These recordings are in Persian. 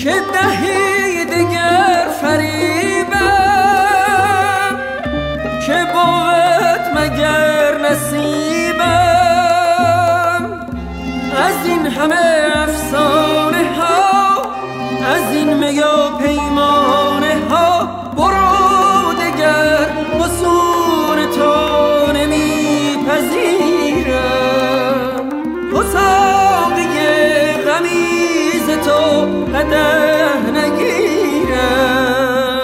که دهی دگر فریبم، که بود مگر نصیبم از این همه افسانه ها، از این می و پیمانه ها. برو دگر وصول تو نمیپذیرم، تو ساقی غمیز تو قدح نگیرم.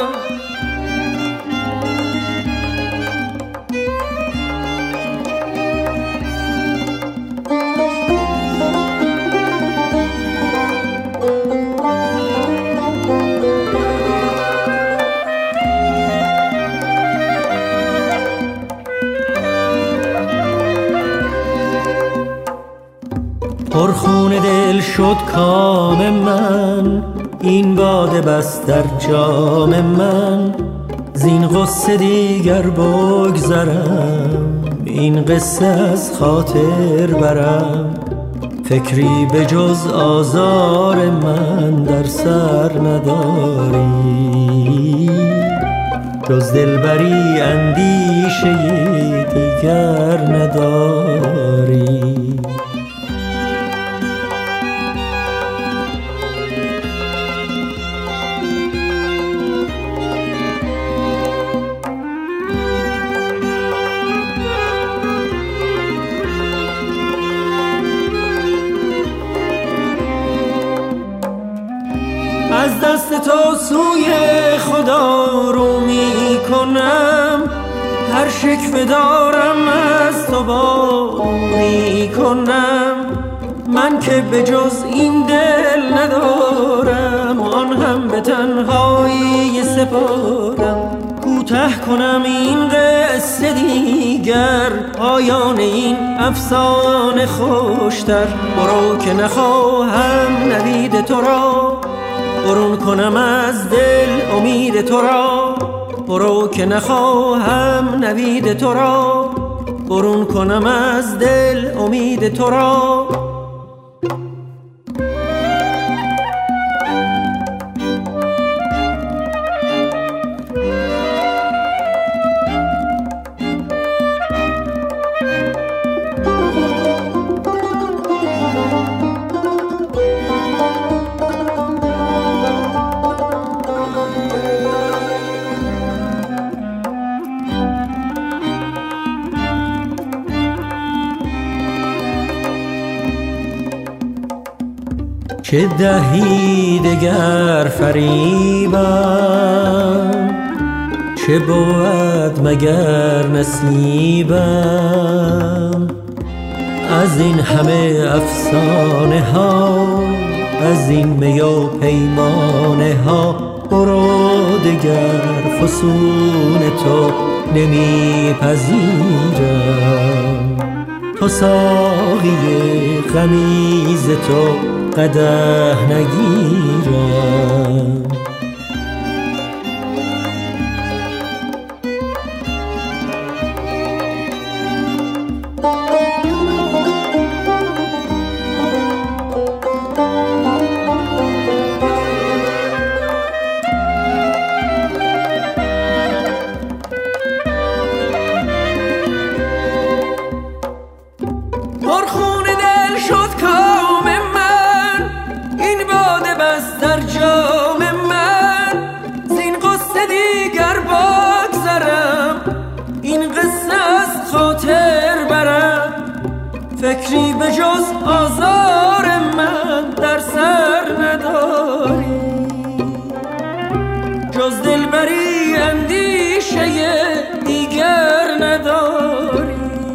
پرخون دل شد کام من، این باده بس در جام من. زین غصه دیگر بگذرم، این قصه از خاطر برم. فکری به جز آزار من در سر نداری، جز دلبری اندیشه دیگر نداری. از دست تو سوی خدا رو می کنم، هر شکوه دارم از تو باری کنم. من که به جز این دل ندارم، آن هم به تنهایی سپارم. کوته کنم این قصه دیگر، پایان این افسانه خوشتر. برو که نخواهم نوید تو را، برون کنم از دل امید تو را. برو که نخواهم نوید تو را، برون کنم از دل امید تو را. که دهی دگر فریبم، چه بود مگر نصیبم از این همه افسانه ها، از این می و پیمانه ها. برو دگر فسون تو نمیپذیرم، تو ساقی غمیز تو قدح نگیرم. پرخون دل شد کام من، این باده بس در جام من. زین قصه دیگر بگذرم، این قصه از خاطر برم. فکری به جز آزار من در سر نداری، جز دلبری اندیشه دیگر نداری.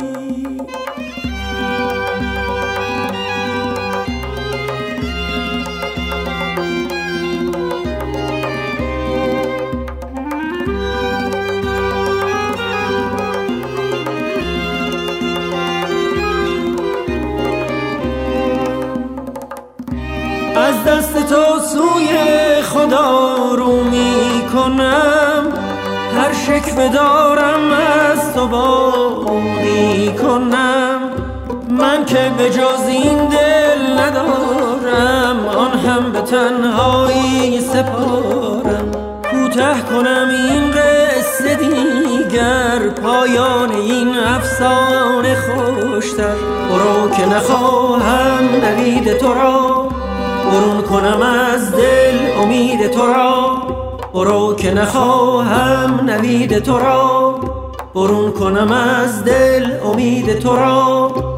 از دست تو سوی خدا رو می کنم، هر شکوه دارم از تو باری کنم. من که به جز این دل ندارم، آن هم به تنهایی سپارم. کوتاه کنم این قصه دیگر، پایان این افسانه خوشتر. برو که نخواهم نوید تو را، برون کنم از دل امید تو را. برو که نخواهم نوید تو را، برون کنم از دل امید تو را.